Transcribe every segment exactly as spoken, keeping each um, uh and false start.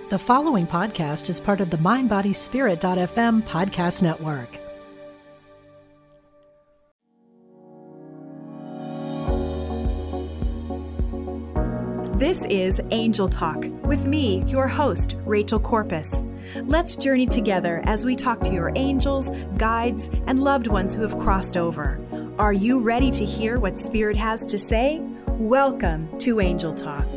The following podcast is part of the mind body spirit dot f m podcast network. This is Angel Talk with me, your host, Rachel Corpus. Let's journey together as we talk to your angels, guides, and loved ones who have crossed over. Are you ready to hear what Spirit has to say? Welcome to Angel Talk.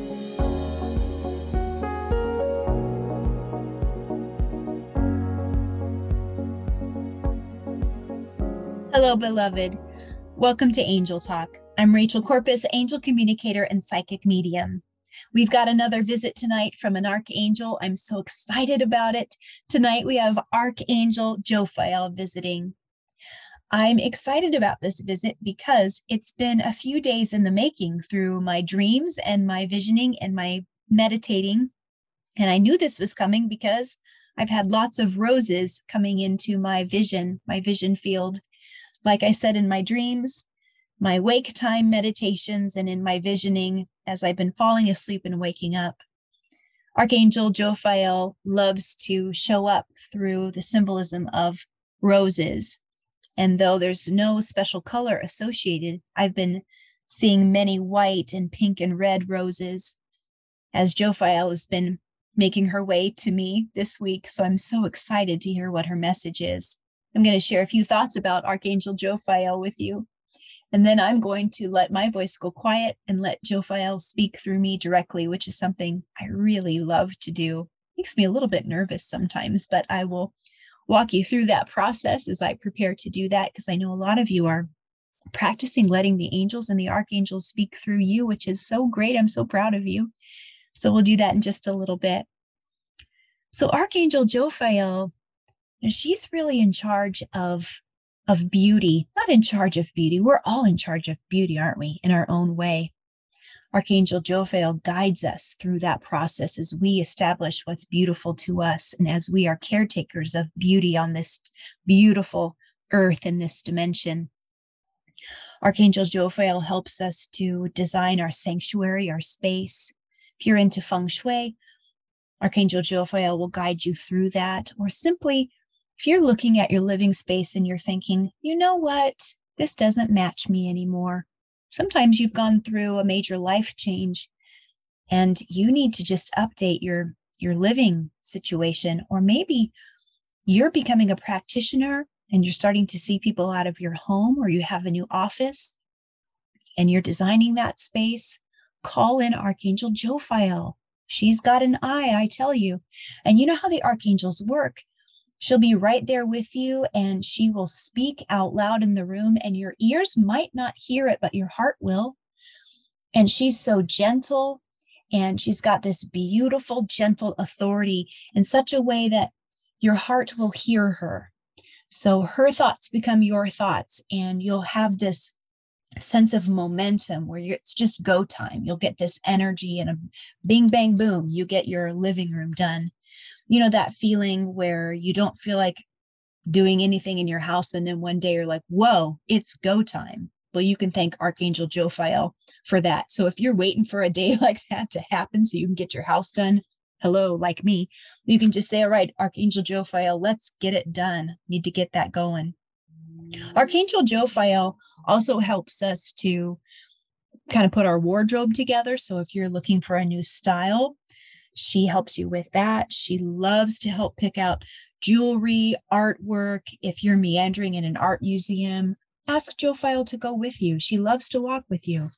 Hello, beloved. Welcome to Angel Talk. I'm Rachel Corpus, angel communicator and psychic medium. We've got another visit tonight from an archangel. I'm so excited about it. Tonight we have Archangel Jophiel visiting. I'm excited about this visit because it's been a few days in the making through my dreams and my visioning and my meditating. And I knew this was coming because I've had lots of roses coming into my vision, my vision field. Like I said, in my dreams, my wake time meditations, and in my visioning as I've been falling asleep and waking up, Archangel Jophiel loves to show up through the symbolism of roses. And though there's no special color associated, I've been seeing many white and pink and red roses as Jophiel has been making her way to me this week. So I'm so excited to hear what her message is. I'm going to share a few thoughts about Archangel Jophiel with you. And then I'm going to let my voice go quiet and let Jophiel speak through me directly, which is something I really love to do. Makes me a little bit nervous sometimes, but I will walk you through that process as I prepare to do that, because I know a lot of you are practicing letting the angels and the archangels speak through you, which is so great. I'm so proud of you. So we'll do that in just a little bit. So Archangel Jophiel, she's really in charge of, of beauty, not in charge of beauty. We're all in charge of beauty, aren't we, in our own way? Archangel Jophiel guides us through that process as we establish what's beautiful to us and as we are caretakers of beauty on this beautiful earth in this dimension. Archangel Jophiel helps us to design our sanctuary, our space. If you're into feng shui, Archangel Jophiel will guide you through that, or simply if you're looking at your living space and you're thinking, you know what, this doesn't match me anymore. Sometimes you've gone through a major life change and you need to just update your, your living situation. Or maybe you're becoming a practitioner and you're starting to see people out of your home, or you have a new office and you're designing that space. Call in Archangel Jophiel. She's got an eye, I tell you. And you know how the archangels work. She'll be right there with you and she will speak out loud in the room, and your ears might not hear it, but your heart will. And she's so gentle, and she's got this beautiful, gentle authority in such a way that your heart will hear her. So her thoughts become your thoughts, and you'll have this sense of momentum where you're, it's just go time. You'll get this energy and a bing, bang, boom, you get your living room done. You know, that feeling where you don't feel like doing anything in your house, and then one day you're like, whoa, it's go time. Well, you can thank Archangel Jophiel for that. So if you're waiting for a day like that to happen so you can get your house done, hello, like me, you can just say, all right, Archangel Jophiel, let's get it done. Need to get that going. Archangel Jophiel also helps us to kind of put our wardrobe together. So if you're looking for a new style, she helps you with that. She loves to help pick out jewelry, artwork. If you're meandering in an art museum, ask Jophiel to go with you. She loves to walk with you.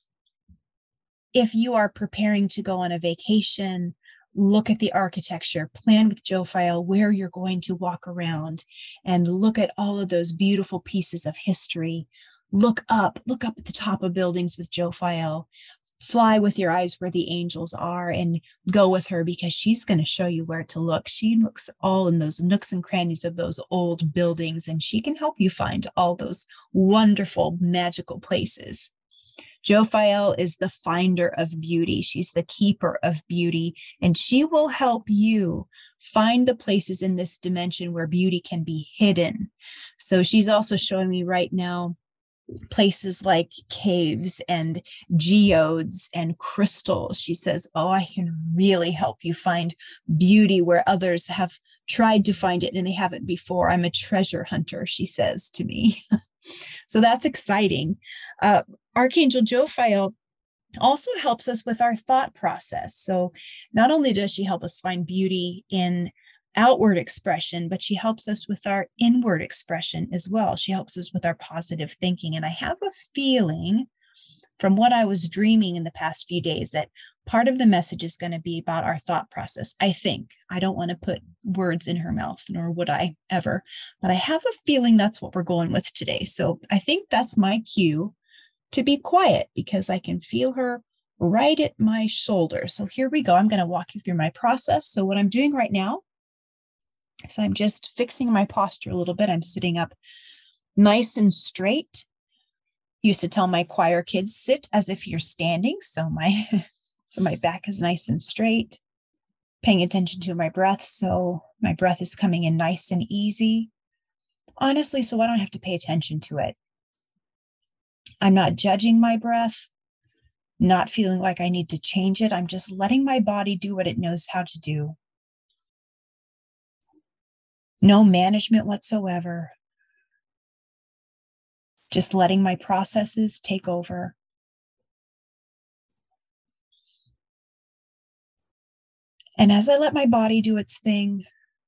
If you are preparing to go on a vacation, look at the architecture, plan with Jophiel where you're going to walk around, and look at all of those beautiful pieces of history. Look up, look up at the top of buildings with Jophiel. Fly with your eyes where the angels are and go with her, because she's going to show you where to look. She looks all in those nooks and crannies of those old buildings, and she can help you find all those wonderful, magical places. Jophiel is the finder of beauty. She's the keeper of beauty, and she will help you find the places in this dimension where beauty can be hidden. So she's also showing me right now places like caves and geodes and crystals. She says, oh, I can really help you find beauty where others have tried to find it and they haven't before. I'm a treasure hunter, she says to me. So that's exciting. Uh, Archangel Jophiel also helps us with our thought process. So not only does she help us find beauty in outward expression, but she helps us with our inward expression as well. She helps us with our positive thinking. And I have a feeling from what I was dreaming in the past few days that part of the message is going to be about our thought process. I think. I don't want to put words in her mouth, nor would I ever, but I have a feeling that's what we're going with today. So I think that's my cue to be quiet because I can feel her right at my shoulder. So here we go. I'm going to walk you through my process. So what I'm doing right now is I'm just fixing my posture a little bit. I'm sitting up nice and straight. Used to tell my choir kids, sit as if you're standing. So my, so my back is nice and straight, paying attention to my breath. So my breath is coming in nice and easy. Honestly, so I don't have to pay attention to it. I'm not judging my breath, not feeling like I need to change it. I'm just letting my body do what it knows how to do. No management whatsoever. Just letting my processes take over. And as I let my body do its thing,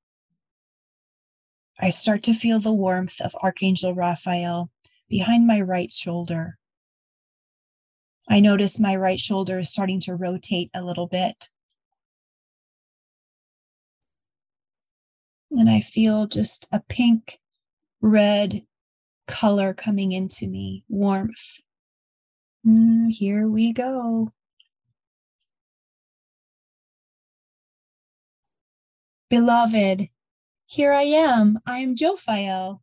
I start to feel the warmth of Archangel Raphael behind my right shoulder. I notice my right shoulder is starting to rotate a little bit. And I feel just a pink, red color coming into me, warmth. Mm, here we go. Beloved, here I am. I am Jophiel.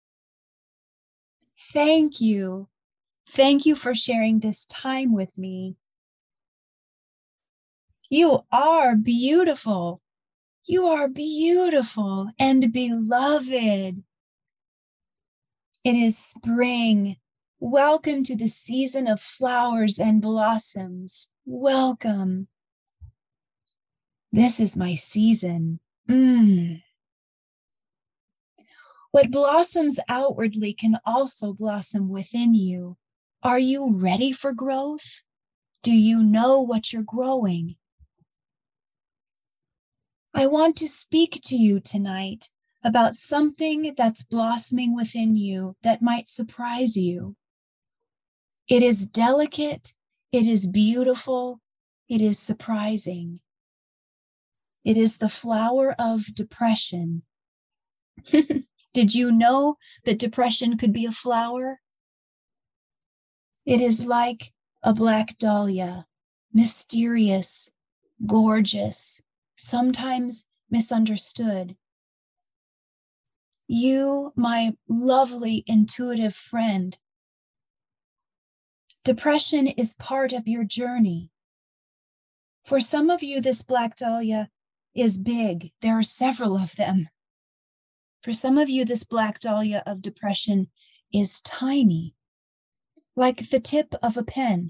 Thank you. Thank you for sharing this time with me. You are beautiful. You are beautiful and beloved. It is spring. Welcome to the season of flowers and blossoms. Welcome. This is my season. Mm. What blossoms outwardly can also blossom within you. Are you ready for growth? Do you know what you're growing? I want to speak to you tonight about something that's blossoming within you that might surprise you. It is delicate, it is beautiful, it is surprising. It is the flower of depression. Did you know that depression could be a flower? It is like a black dahlia, mysterious, gorgeous, sometimes misunderstood. You, my lovely intuitive friend, depression is part of your journey. For some of you, this black dahlia is big. There are several of them. For some of you, this black dahlia of depression is tiny, like the tip of a pen.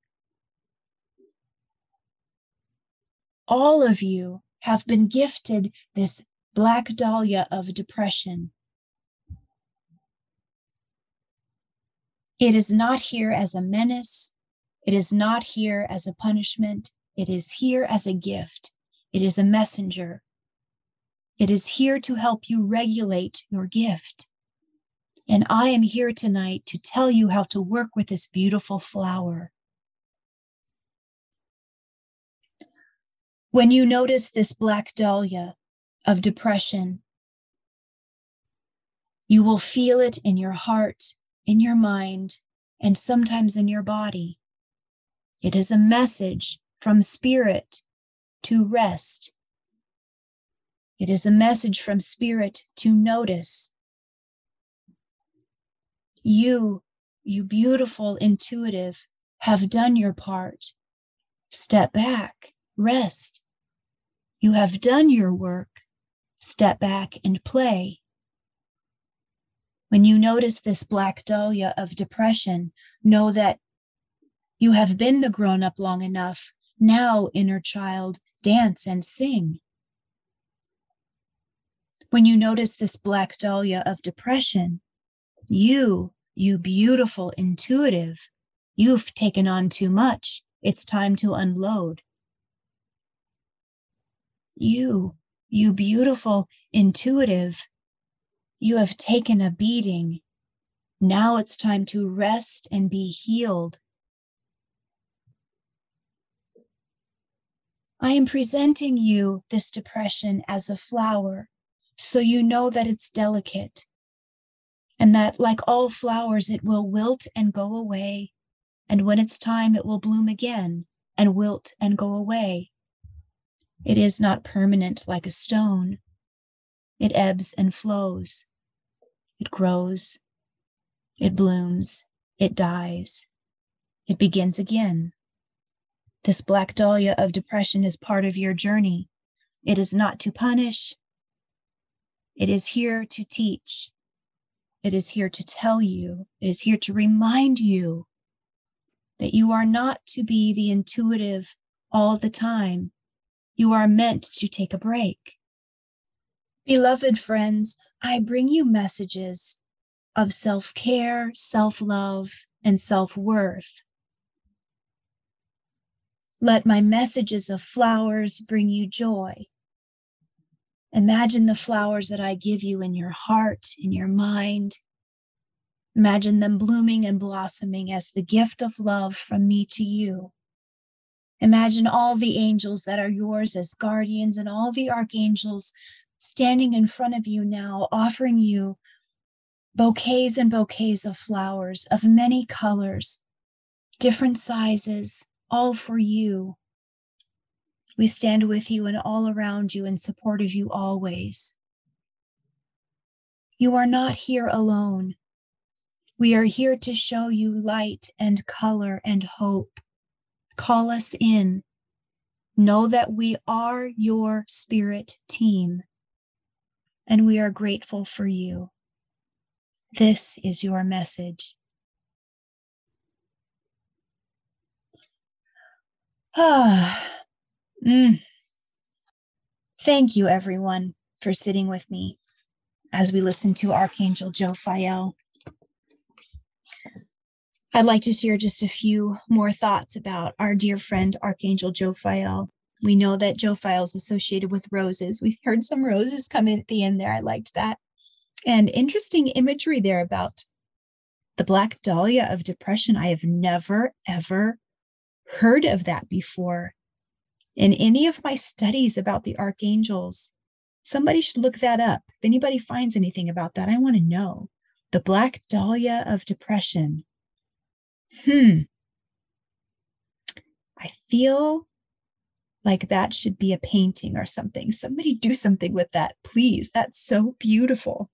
All of you have been gifted this black dahlia of depression. It is not here as a menace. It is not here as a punishment. It is here as a gift. It is a messenger. It is here to help you regulate your gift. And I am here tonight to tell you how to work with this beautiful flower. When you notice this black dahlia of depression, you will feel it in your heart, in your mind, and sometimes in your body. It is a message from Spirit to rest. It is a message from Spirit to notice. You, you beautiful intuitive, have done your part. Step back, rest. You have done your work. Step back and play. When you notice this black dahlia of depression, know that you have been the grown-up long enough. Now, inner child, dance and sing. When you notice this black dahlia of depression, you, you beautiful intuitive, you've taken on too much. It's time to unload. You, you beautiful intuitive, you have taken a beating. Now it's time to rest and be healed. I am presenting you this depression as a flower, so you know that it's delicate, and that like all flowers, it will wilt and go away. And when it's time, it will bloom again and wilt and go away. It is not permanent like a stone. It ebbs and flows. It grows. It blooms. It dies. It begins again. This black dahlia of depression is part of your journey. It is not to punish. It is here to teach. It is here to tell you. It is here to remind you that you are not to be the intuitive all the time. You are meant to take a break. Beloved friends, I bring you messages of self-care, self-love, and self-worth. Let my messages of flowers bring you joy. Imagine the flowers that I give you in your heart, in your mind. Imagine them blooming and blossoming as the gift of love from me to you. Imagine all the angels that are yours as guardians and all the archangels standing in front of you now, offering you bouquets and bouquets of flowers of many colors, different sizes, all for you. We stand with you and all around you in support of you always. You are not here alone. We are here to show you light and color and hope. Call us in. Know that we are your spirit team, and we are grateful for you. This is your message. Ah, mm. Thank you, everyone, for sitting with me as we listen to Archangel Jophiel. I'd like to share just a few more thoughts about our dear friend, Archangel Jophiel. We know that Jophiel is associated with roses. We've heard some roses come in at the end there. I liked that. And interesting imagery there about the black dahlia of depression. I have never, ever heard of that before. In any of my studies about the archangels, somebody should look that up. If anybody finds anything about that, I want to know. The black dahlia of depression. Hmm. I feel like that should be a painting or something. Somebody do something with that, please. That's so beautiful.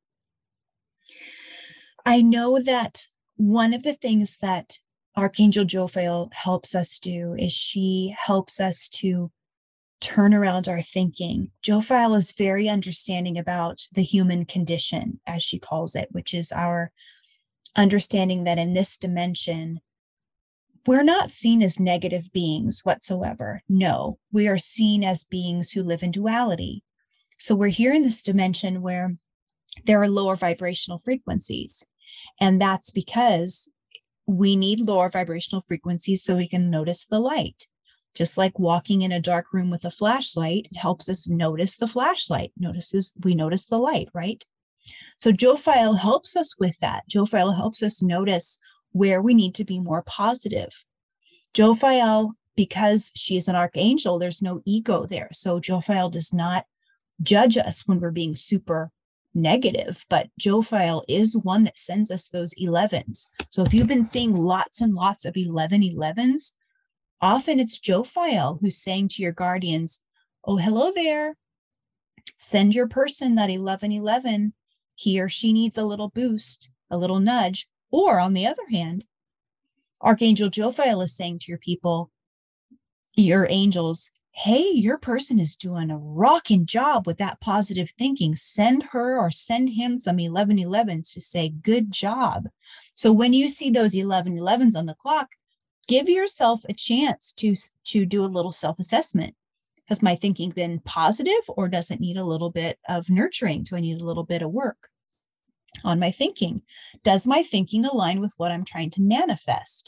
I know that one of the things that Archangel Jophiel helps us do is she helps us to turn around our thinking. Jophiel is very understanding about the human condition, as she calls it, which is our understanding that in this dimension, we're not seen as negative beings whatsoever. No, we are seen as beings who live in duality. So we're here in this dimension where there are lower vibrational frequencies. And that's because we need lower vibrational frequencies so we can notice the light. Just like walking in a dark room with a flashlight, it helps us notice the flashlight. Notices we notice the light, right? So Jophiel helps us with that. Jophiel helps us notice where we need to be more positive. Jophiel, because she is an archangel, there's no ego there. So Jophiel does not judge us when we're being super negative, but Jophiel is one that sends us those elevens. So if you've been seeing lots and lots of eleven elevens, often it's Jophiel who's saying to your guardians, oh, hello there. Send your person that eleven eleven. He or she needs a little boost, a little nudge. Or on the other hand, Archangel Jophiel is saying to your people, your angels, hey, your person is doing a rocking job with that positive thinking. Send her or send him some eleven elevens to say, good job. So when you see those eleven elevens on the clock, give yourself a chance to, to do a little self-assessment. Has my thinking been positive, or does it need a little bit of nurturing? Do I need a little bit of work on my thinking? Does my thinking align with what I'm trying to manifest?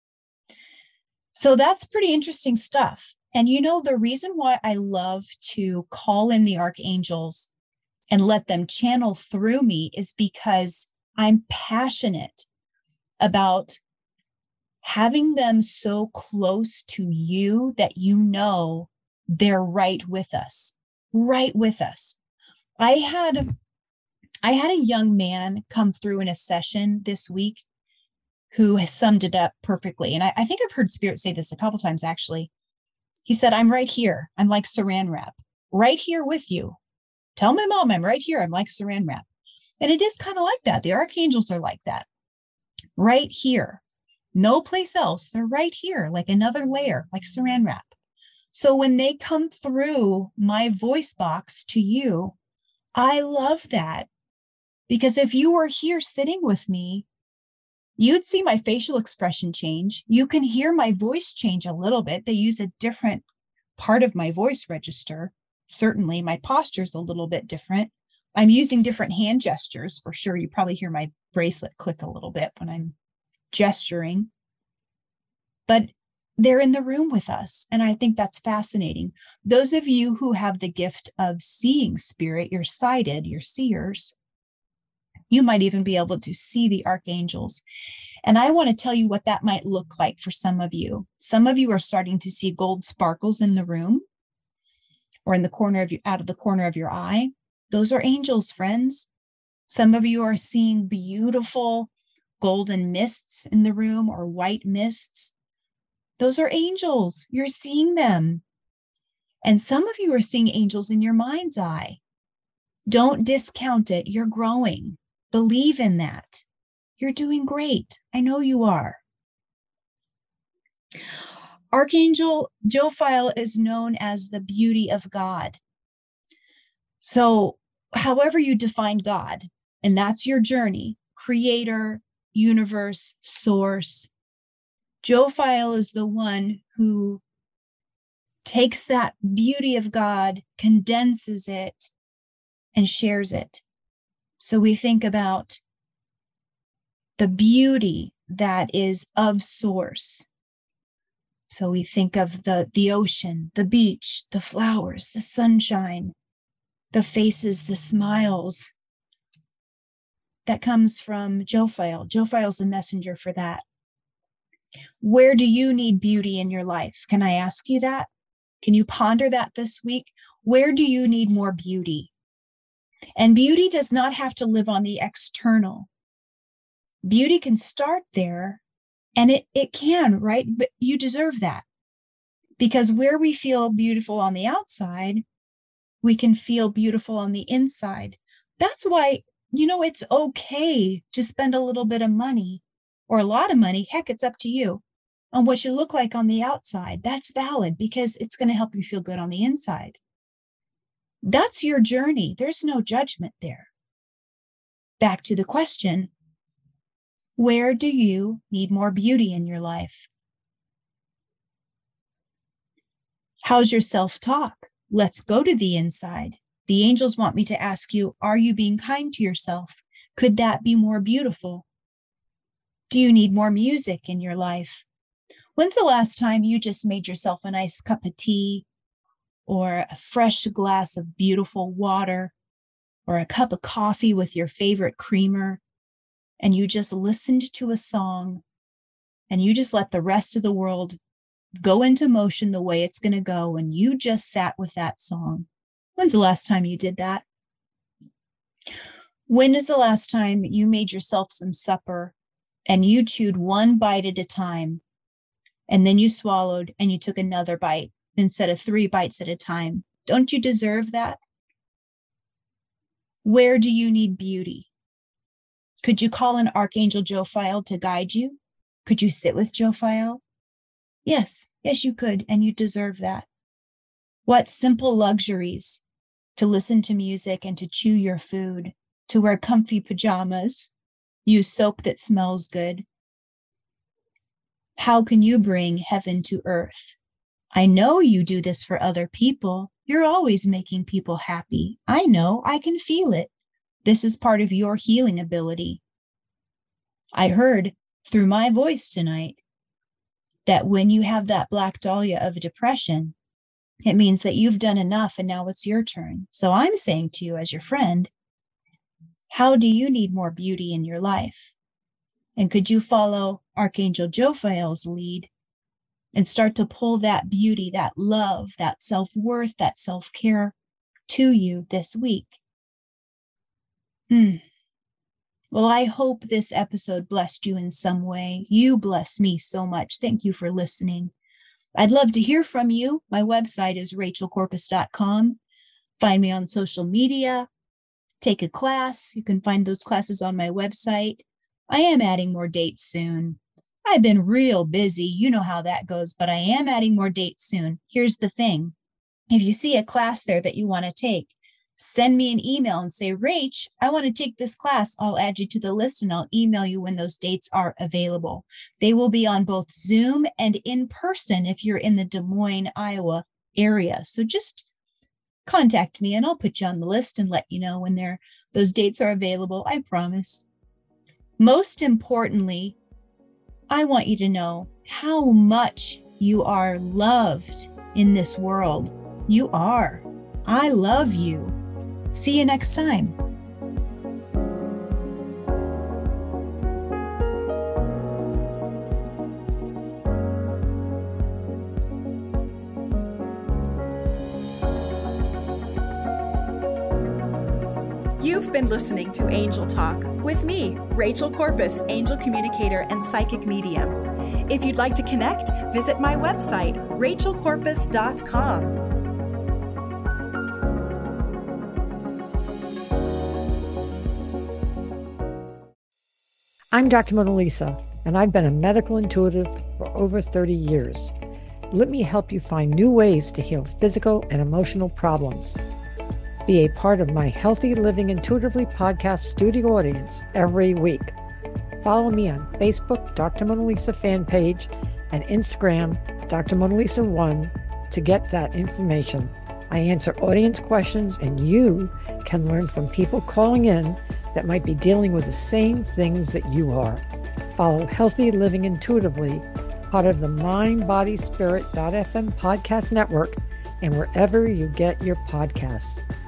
So that's pretty interesting stuff. And you know, the reason why I love to call in the archangels and let them channel through me is because I'm passionate about having them so close to you that you know they're right with us, right with us. I had, I had a young man come through in a session this week who has summed it up perfectly. And I, I think I've heard Spirit say this a couple times, actually. He said, I'm right here. I'm like saran wrap, right here with you. Tell my mom I'm right here. I'm like saran wrap. And it is kind of like that. The archangels are like that, right here. No place else. They're right here, like another layer, like saran wrap. So when they come through my voice box to you, I love that, because if you were here sitting with me, you'd see my facial expression change. You can hear my voice change a little bit. They use a different part of my voice register. Certainly, my posture is a little bit different. I'm using different hand gestures for sure. You probably hear my bracelet click a little bit when I'm gesturing. But they're in the room with us. And I think that's fascinating. Those of you who have the gift of seeing spirit, you're sighted, you're seers, you might even be able to see the archangels. And I want to tell you what that might look like for some of you. Some of you are starting to see gold sparkles in the room or in the corner of you, out of the corner of your eye. Those are angels, friends. Some of you are seeing beautiful golden mists in the room or white mists. Those are angels. You're seeing them. And some of you are seeing angels in your mind's eye. Don't discount it. You're growing. Believe in that. You're doing great. I know you are. Archangel Jophiel is known as the beauty of God. So however you define God, and that's your journey, creator, universe, source, Jophiel is the one who takes that beauty of God, condenses it, and shares it. So we think about the beauty that is of source. So we think of the, the ocean, the beach, the flowers, the sunshine, the faces, the smiles. That comes from Jophiel. Jophiel's the messenger for that. Where do you need beauty in your life? Can I ask you that? Can you ponder that this week? Where do you need more beauty? And beauty does not have to live on the external. Beauty can start there, and it, it can, right? But you deserve that. Because where we feel beautiful on the outside, we can feel beautiful on the inside. That's why, you know, it's okay to spend a little bit of money or a lot of money. Heck, it's up to you on what you look like on the outside. That's valid because it's going to help you feel good on the inside. That's your journey. There's no judgment there. Back to the question, where do you need more beauty in your life? How's your self-talk? Let's go to the inside. The angels want me to ask you, are you being kind to yourself? Could that be more beautiful? Do you need more music in your life? When's the last time you just made yourself a nice cup of tea or a fresh glass of beautiful water or a cup of coffee with your favorite creamer, and you just listened to a song and you just let the rest of the world go into motion the way it's going to go, and you just sat with that song? When's the last time you did that? When is the last time you made yourself some supper and you chewed one bite at a time, and then you swallowed and you took another bite instead of three bites at a time? Don't you deserve that? Where do you need beauty? Could you call an Archangel Jophiel to guide you? Could you sit with Jophiel? Yes, yes, you could, and you deserve that. What simple luxuries to listen to music and to chew your food, to wear comfy pajamas, use soap that smells good. How can you bring heaven to earth? I know you do this for other people. You're always making people happy. I know, I can feel it. This is part of your healing ability. I heard through my voice tonight that when you have that black dahlia of depression, it means that you've done enough and now it's your turn. So I'm saying to you as your friend, how do you need more beauty in your life? And could you follow Archangel Jophiel's lead and start to pull that beauty, that love, that self-worth, that self-care to you this week? Hmm. Well, I hope this episode blessed you in some way. You bless me so much. Thank you for listening. I'd love to hear from you. My website is rachel corpus dot com. Find me on social media. Take a class. You can find those classes on my website. I am adding more dates soon. I've been real busy. You know how that goes, but I am adding more dates soon. Here's the thing. If you see a class there that you want to take, send me an email and say, Rach, I want to take this class. I'll add you to the list and I'll email you when those dates are available. They will be on both Zoom and in person if you're in the Des Moines, Iowa area. So just contact me and I'll put you on the list and let you know when they're, those dates are available. I promise. Most importantly, I want you to know how much you are loved in this world. You are. I love you. See you next time. You've been listening to Angel Talk with me, Rachel Corpus, angel communicator and psychic medium. If you'd like to connect, visit my website, rachel corpus dot com. I'm Doctor Mona Lisa, and I've been a medical intuitive for over thirty years. Let me help you find new ways to heal physical and emotional problems. Be a part of my Healthy Living Intuitively podcast studio audience every week. Follow me on Facebook, Doctor Mona Lisa fan page, and Instagram, Doctor Mona Lisa one, to get that information. I answer audience questions, and you can learn from people calling in that might be dealing with the same things that you are. Follow Healthy Living Intuitively, part of the mind body spirit dot f m podcast network, and wherever you get your podcasts.